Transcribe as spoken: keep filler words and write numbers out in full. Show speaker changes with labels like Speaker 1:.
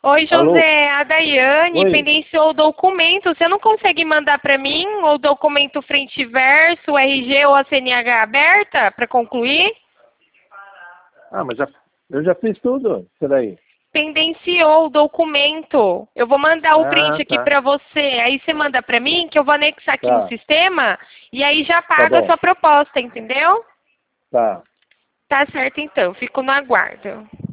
Speaker 1: Oi,
Speaker 2: Alô?
Speaker 1: José, a Daiane
Speaker 2: Oi.
Speaker 1: pendenciou o documento. Você não consegue mandar para mim o documento frente e verso, o R G ou a C N H aberta para concluir?
Speaker 2: Ah, mas já, eu já fiz tudo. Peraí.
Speaker 1: Pendenciou o documento. Eu vou mandar o
Speaker 2: Ah,
Speaker 1: print aqui
Speaker 2: tá.
Speaker 1: para você. Aí você manda para mim que eu vou anexar aqui no
Speaker 2: Tá.
Speaker 1: sistema e aí já
Speaker 2: Tá
Speaker 1: paga a
Speaker 2: bom.
Speaker 1: sua proposta, entendeu?
Speaker 2: Tá.
Speaker 1: Tá certo então, fico no aguardo.